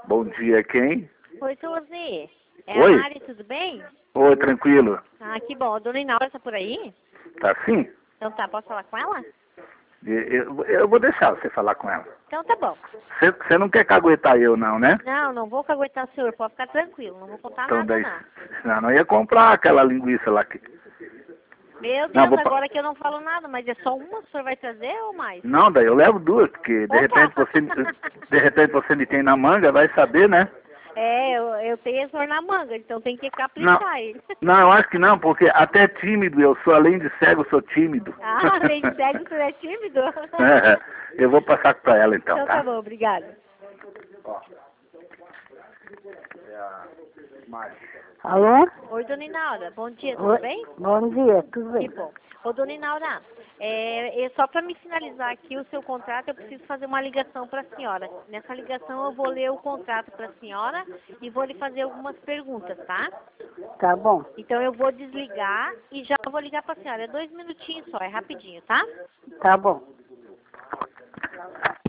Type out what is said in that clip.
Bom dia, quem? Oi, seu Osni. É Oi. a Mari, tudo bem? Oi, tranquilo. Ah, que bom. A dona Inaura tá por aí? Tá sim? Então tá, posso falar com ela? Eu vou deixar você falar com ela. Então tá bom. Você não quer caguetar eu não, né? Não, não vou caguetar o senhor, pode ficar tranquilo, não vou contar Então nada daí, não. senão não ia comprar aquela linguiça lá que... Meu Não, Deus, agora que eu não falo nada, mas é só uma que o senhor vai trazer ou mais? Não, daí eu levo duas, porque Opa! de repente você me tem na manga, vai saber, né? É, eu tenho esse senhor na manga, então tem que Não, caprichar ele. não, eu acho que não, porque até tímido eu sou, além de cego, eu sou tímido. Ah, além de cego, o senhor é tímido? É, eu vou passar pra ela então, Então tá tá? bom, obrigada. Ó. É a Mari. Alô? Oi, dona Inaura, bom dia, tudo Oi. bem? Bom dia, tudo Que bem? bom. Ô, dona Inaura, só para me finalizar aqui o seu contrato, eu preciso fazer uma ligação para a senhora. Nessa ligação eu vou ler o contrato para a senhora e vou lhe fazer algumas perguntas, tá? Tá bom, Então eu vou desligar e já vou ligar para a senhora. É 2 minutinhos só, é rapidinho, tá? tá bom.